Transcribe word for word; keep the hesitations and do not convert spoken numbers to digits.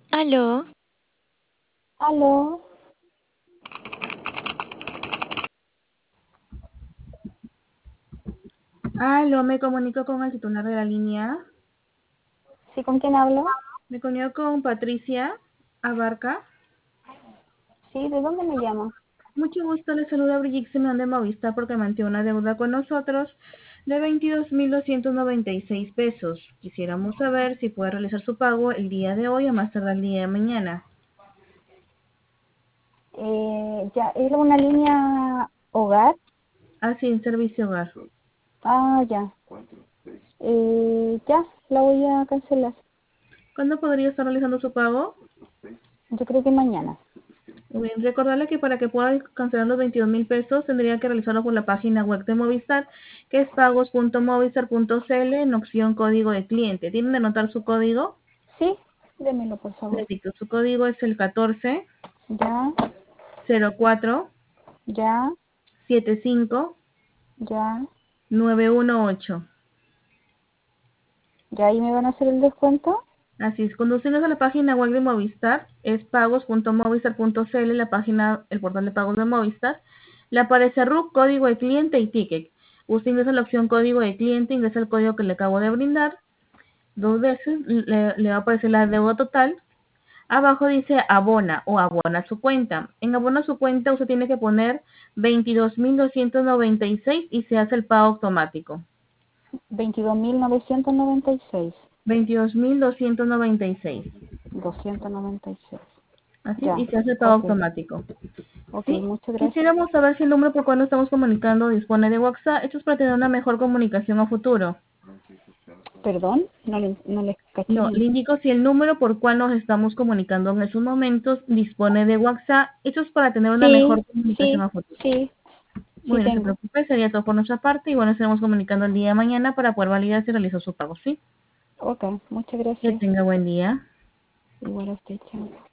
Aló, Aló, Aló, me comunico con el titular de la línea. ¿sí con quién hablo? Me comunico con Patricia Abarca. Sí, ¿de dónde me llama? Mucho gusto, le saluda Brigitte Simeón de Movistar porque mantiene una deuda con nosotros de veintidós mil doscientos noventa y seis pesos. Quisiéramos saber si puede realizar su pago el día de hoy o más tarde el día de mañana. Eh, ya, ¿era una línea hogar? Así, en servicio hogar. Ah, ya. Eh, ya, la voy a cancelar. ¿Cuándo podría estar realizando su pago? Yo creo que mañana. Muy bien, recordarle que para que pueda cancelar los veintidós mil pesos tendría que realizarlo por la página web de Movistar, que es pagos punto movistar punto cl en opción código de cliente. ¿Tienen de anotar su código? Sí, démelo, por favor. Les dicto, su código es el catorce Ya, cero cuatro ya, setenta y cinco ya. novecientos dieciocho. ¿Ya ahí me van a hacer el descuento? Así es, cuando usted ingresa a la página web de Movistar, es pagos punto movistar punto cl, la página, el portal de pagos de Movistar, le aparece R U C, código de cliente y ticket. Usted ingresa la opción código de cliente, ingresa el código que le acabo de brindar, dos veces, le, le va a aparecer la deuda total. Abajo dice abona o abona su cuenta. En abona su cuenta usted tiene que poner veintidós mil doscientos noventa y seis y se hace el pago automático. Veintidós mil novecientos noventa y seis. veintidós mil doscientos noventa y seis. Doscientos noventa y seis. Así es, Ya, y se hace el pago ok, automático. ok, ¿Sí? muchas gracias. Quisiéramos saber si el número por cual nos estamos comunicando dispone de WhatsApp. Esto es para tener una mejor comunicación a futuro. Perdón, no le, no les caché No, bien. le indico si el número por cual nos estamos comunicando en esos momentos dispone de WhatsApp. Esto es para tener una Sí, mejor comunicación sí, a futuro. sí, sí Muy bien, no se tengo. preocupe, sería todo por nuestra parte y bueno, estaremos comunicando el día de mañana para poder validar si realizó su pago, ¿sí? Ok, muchas Que gracias. tenga buen día. Igual a usted, chao.